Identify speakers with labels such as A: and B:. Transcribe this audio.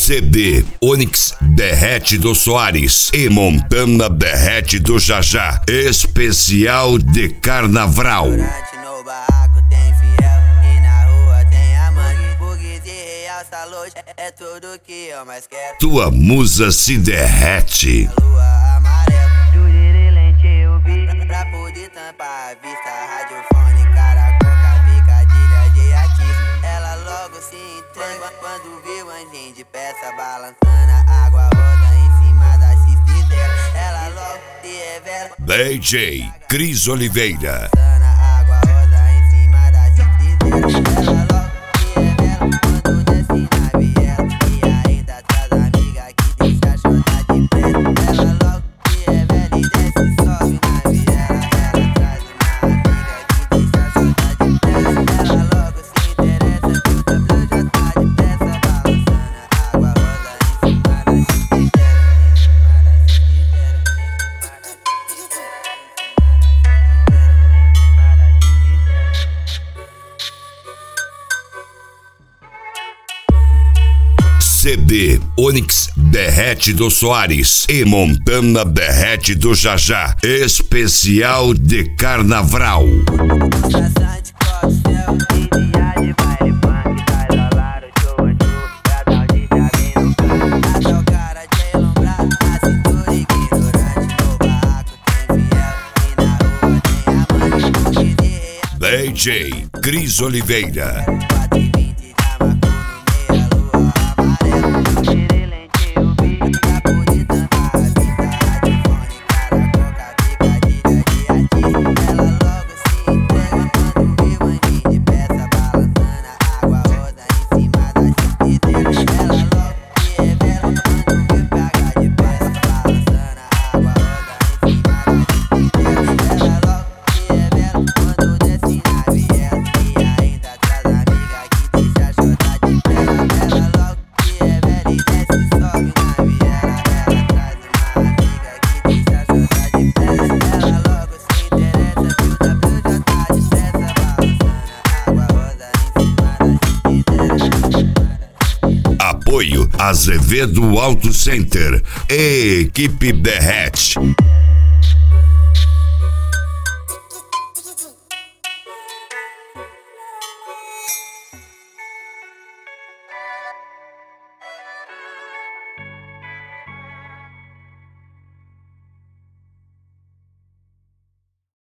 A: CD Onix Derrete do Soares e Montana Derrete do Jajá. Especial de Carnaval.
B: É tudo que eu mais quero.
A: Tua musa se derrete.
B: Lua amarela, Juriri lente eu vi pra poder tampar a vista. Radiofone, caracoca, picadilha de artista. Ela logo se entrega quando vê o anjinho de peça balançando a água roda em cima da chifre dela. Ela logo se revela.
A: DJ Cris Oliveira.
B: A água roda em cima da chifre dela. Ela logo se revela quando desce na viela. E ainda traz amiga que deixa a chota de preto. Ela logo se revela e desce, sobe na viela. Ela traz uma amiga que deixa a chota de preto. Ela logo se interessa que o W já tá de peça balançando a água roda em cima da chifre
A: CD Onix Derrete do Soares e Montana Derrete do Jajá. Especial de Carnaval. DJ Cris Oliveira. Apoio Azevedo Auto Center e Equipe Derrete.